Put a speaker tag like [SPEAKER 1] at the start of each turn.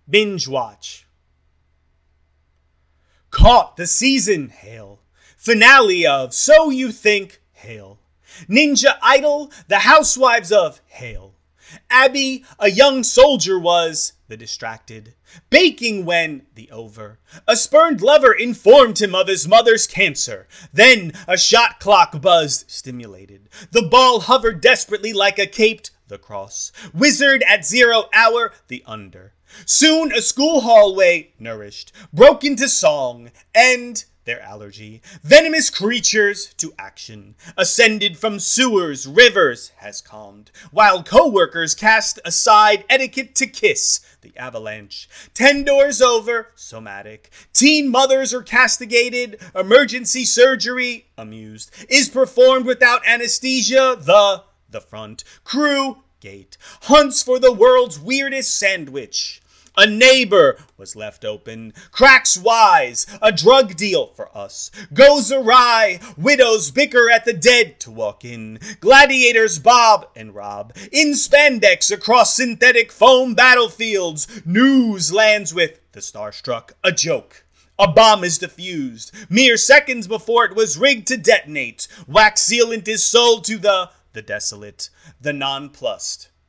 [SPEAKER 1] Binge watch. Caught the season, hail. Finale of So You Think, hail. Ninja Idol, the housewives of, hail. Abby, a young soldier, was the distracted, baking when the over. A spurned lover informed him of his mother's cancer. Then a shot clock buzzed, stimulated. The ball hovered desperately like a caped, the cross. Wizard at 0 hour, the under. Soon a school hallway, nourished, broke into song, and their allergy. Venomous creatures to action, ascended from sewers, rivers, has calmed, while co-workers cast aside etiquette to kiss the avalanche. 10 doors over, somatic. Teen mothers are castigated, emergency surgery, amused, is performed without anesthesia, the front. Crew, gate, hunts for the world's weirdest sandwich. A neighbor was left open, cracks wise, a drug deal for us, goes awry, widows bicker at the dead to walk in, gladiators bob and rob, in spandex across synthetic foam battlefields, news lands with the starstruck, a joke. A bomb is defused, mere seconds before it was rigged to detonate, wax sealant is sold to the desolate, the nonplussed.